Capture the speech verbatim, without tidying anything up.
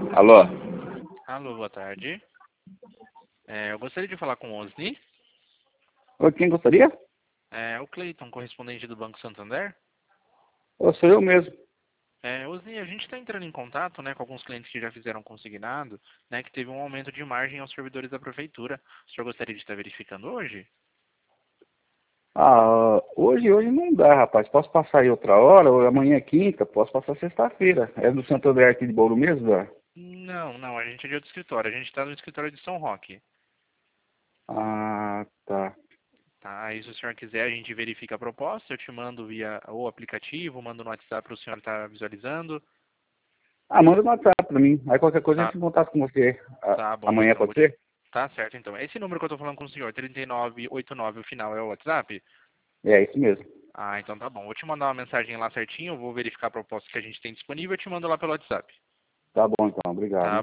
Alô? Alô, boa tarde. É, eu gostaria de falar com o Osni. Oi, quem gostaria? É, o Cleiton, correspondente do Banco Santander. Ô, sou eu mesmo. É, Osni, a gente está entrando em contato, né, com alguns clientes que já fizeram consignado, né, que teve um aumento de margem aos servidores da prefeitura. O senhor gostaria de estar verificando hoje? Ah, hoje, hoje não dá, rapaz. Posso passar aí outra hora, ou amanhã é quinta, posso passar sexta-feira. É do Santander aqui de Bauru mesmo, Zé? Não, não, a gente é de outro escritório. A gente está no escritório de São Roque. Ah, tá. Tá, aí se o senhor quiser, a gente verifica a proposta, eu te mando via o aplicativo, mando no WhatsApp para o senhor estar visualizando. Ah, manda no WhatsApp pra mim. Aí qualquer coisa a Tá, gente contato com você. Ah, tá bom, amanhã então. pode Vou te... ser? Tá certo, então. Esse número que eu tô falando com o senhor, trinta e nove oitenta e nove, o final é o WhatsApp? É, isso mesmo. Ah, então tá bom. Vou te mandar uma mensagem lá certinho, eu vou verificar a proposta que a gente tem disponível e eu te mando lá pelo WhatsApp. Tá bom então, obrigado, Tá hein?